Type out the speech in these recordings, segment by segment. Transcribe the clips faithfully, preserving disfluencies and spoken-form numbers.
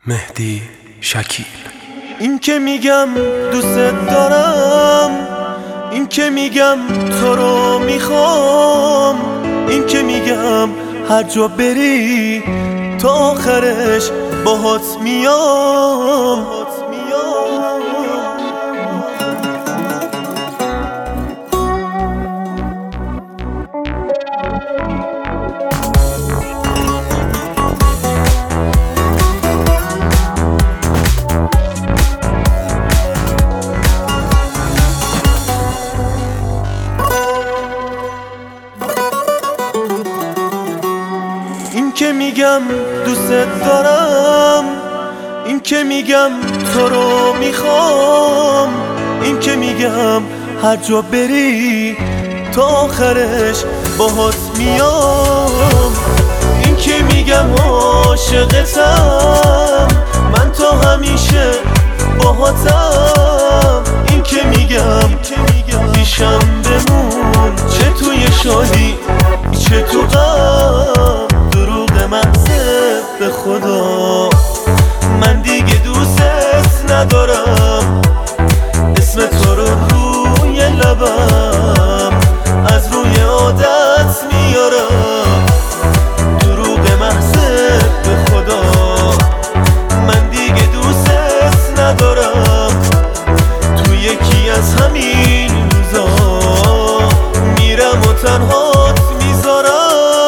مهدی شکیل. این که میگم دوست دارم، این که میگم تو رو میخوام، این که میگم هر جا بری تا آخرش باهات میام. این که میگم دوست دارم، این که میگم تو رو میخوام، این که میگم هر جا بری تا آخرش باهات میام. این که میگم عاشقتم، من تا همیشه باهاتم. این که میگم پیشم بمون، چه توی شادی چه تو غم. دروغ محضه به خدا، من دیگه دوستت ندارم. اسم تو رو روی لبم از روی عادت میارم. دروغ محضه به خدا، من دیگه دوستت ندارم. تو یکی از همین روزا میرم و تنهات میذارم.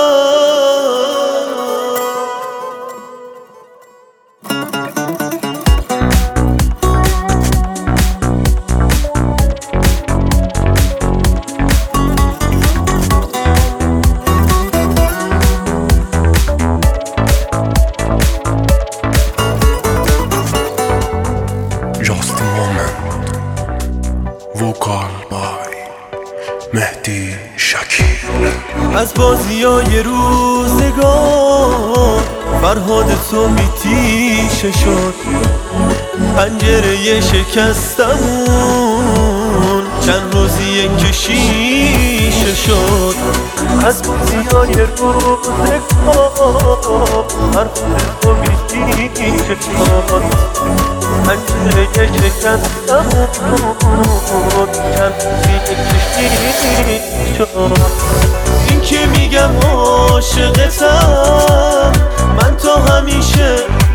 Just a moment. Vocal by مهدی شکیل. از بازیای روزگار فرهاد تو میتیشه شد. پنجره شکستمون چند روزی کشیشه شد. از بازیای روزگار فرهاد تو میتیشه شد. پنجره شکستمون چند روزی کشیشه شد. این که میگم عاشقتم، من تا همیشه